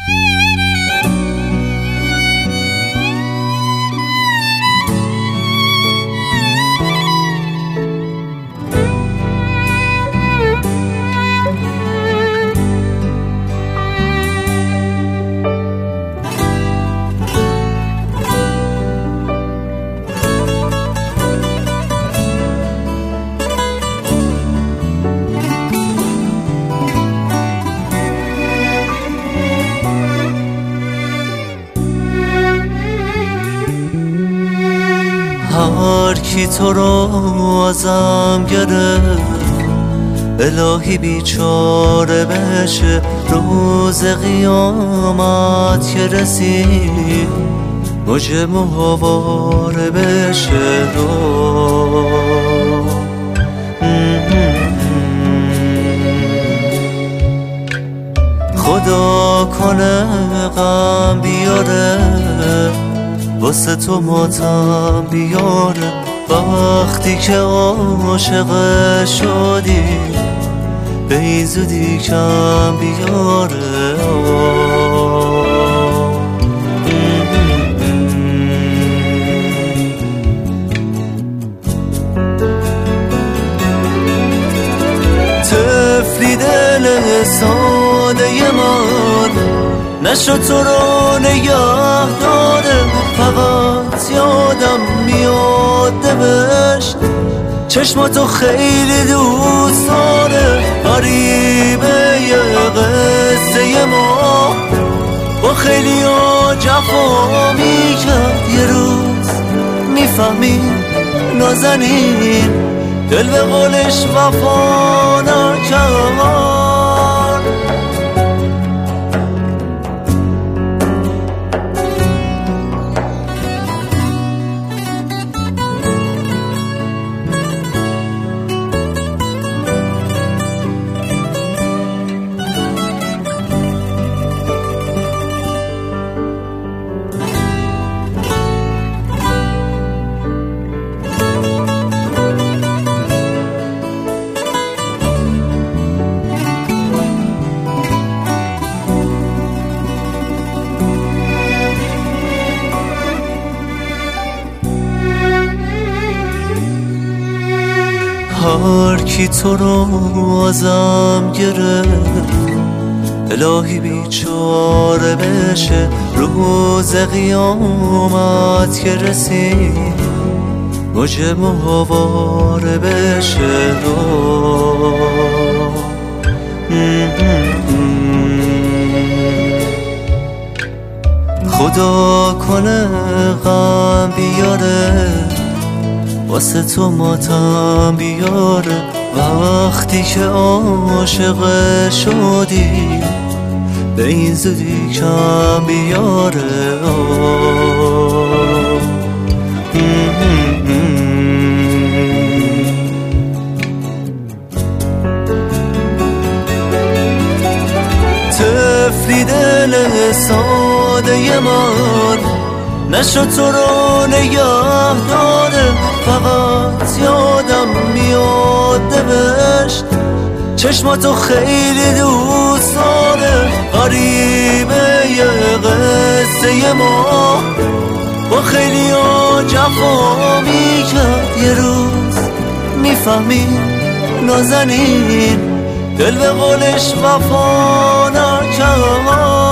هر کی تو رو ازم گرفت الهی بیچاره بشه، روز قیامت که رسید موج ماهواره بشه. خدا کنه غم بیاره واسه تو ماتم بیاره، وقتی که عاشق شدی به این زودی کم بیاره. طفلی دل ساده من نشد تو رو نگه داره، فقط یادم میاد دبشت چشماتو خیلی دوست داره. غریبه یه قصه ما با خیلی ها جفا میکرد، یه روز میفهمیم نازنین دل به قولش وفا نکرد. هر کی تو رو ازم گرفت الهی بیچاره بشه، روز قیامت که رسید موج ماهواره بشه. خدا کنه غم بیاره واسه تو ماتم بیاره، وقتی که عاشق شدی به این زودی کم بیاره. طفلی دل ساده من نشد تو رو نگه داره، فقط یادم میاد دبشت چشماتو خیلی دوست داره. غریبه یه قصه ما با خیلی ها جفا میکرد، یه روز میفهمیم نازنین دل به قولش وفا نکرد.